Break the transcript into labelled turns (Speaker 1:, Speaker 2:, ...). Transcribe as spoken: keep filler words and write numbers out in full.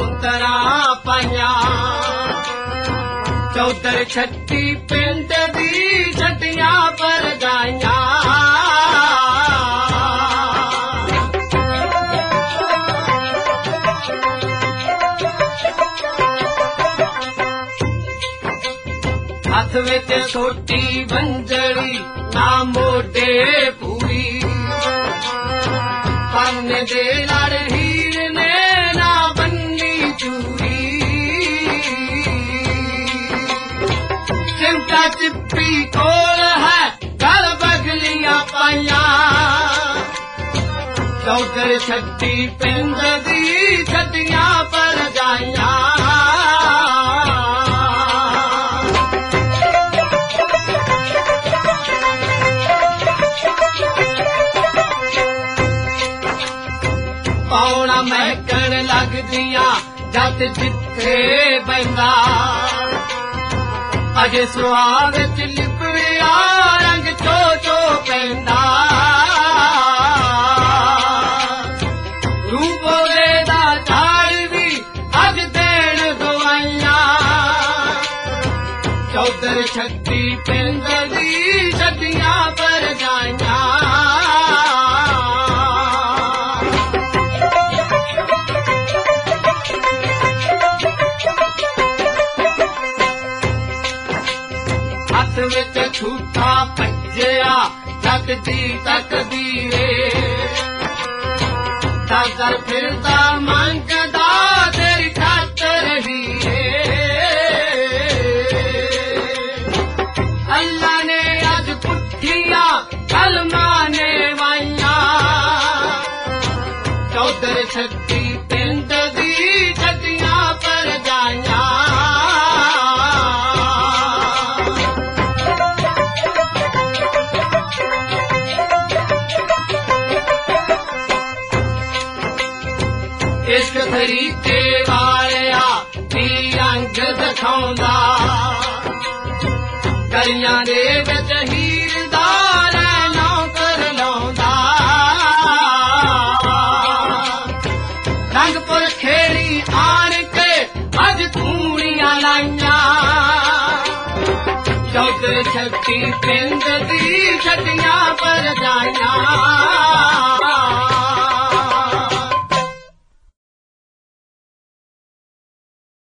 Speaker 1: ਔਂਤਰਾ ਪਾਈਆਂ ਚੌਧਰ ਛੱਤੀ ਪਿੰਡ ਦੀ ਛੱਡੀਆਂ ਪਰਜਾਈਆਂ ਹੱਥ ਵਿੱਚ ਛੋਟੀ ਵੰਜੜੀ ਨਾ ਮੋਢੇ ਪੂਰੀ ਪੰਨੇ ਦੇ ਲੜ ਹੀਰ ਨੇ ਨਾ ਬੰਨੀ ਚੂੜੀ ਚਿਮਟਾ ਚਿੱਪੀ ਕੋਲ ਹੈ ਗਲ ਬਗਲੀਆਂ ਪਾਈਆਂ ਚੌਧਰ ਛੱਤੀ ਪਿੰਡ ਦੀ ਛੱਡੀਆਂ ਪਰਜਾਈਆਂ ਪੌਣਾ ਮਹਿਕਣ ਲੱਗਦੀਆਂ ਜਦ ਜਿੱਥੇ ਬੈਂਦਾ ਅਜੇ ਸੁਆਗ ਵਿੱਚ ਲਿਪੜਿਆ ਰੰਗ ਚੋ ਚੋ ਪੈਂਦਾ ਰੂਪੋਲੇ ਦਾ ਝਾੜ ਵੀ ਅੱਜ ਦੇਣ ਦਵਾਈਆਂ ਚੌਧਰ ਛੱਤੀ ਪਿੰਡ ਦੀ ਛੱਡੀਆਂ ਪਰਜਾਈਆਂ ਹੱਥ ਵਿੱਚ ਝੂਠਾ ਭੱਜਿਆ ਜੱਗ ਦੀ ਤਕਦੀਰੇ ਦਰ ਫਿਰਦਾ ਮੰਗਦਾ ਤੇਰੀ ਖਾਤਰ ਹੀਰੇ ਅੱਲਾ ਨੇ ਅੱਜ ਪੁੱਠੀਆਂ ਕਲਮਾਂ ਨੇ ਵਾਈਆਂ ਚੌਧਰ ਛੱਤੀ ਪਿੰਡ ਦੀ ਛੱਡੀਆਂ ਪਰਜਾਈਆਂ ਇਸ਼ਕ ਤਰੀਕੇ ਵਾਲਿਆ ਦੀ ਰੰਗ ਦਿਖਾਉਂਦਾ ਗਲੀਆਂ ਦੇ ਵਿੱਚ ਹੀਰ ਦਾ ਰਹਿਣਾ ਕਰ ਲਾਉਂਦਾ ਰੰਗਪੁਰ ਖੇੜੀ ਆਣ ਕੇ ਅੱਜ ਧੂੜੀਆਂ ਲਾਈਆਂ ਚੌਧਰ ਛੱਤੀ ਪਿੰਡ ਦੀ ਛੱਡੀਆਂ ਪਰਜਾਈਆਂ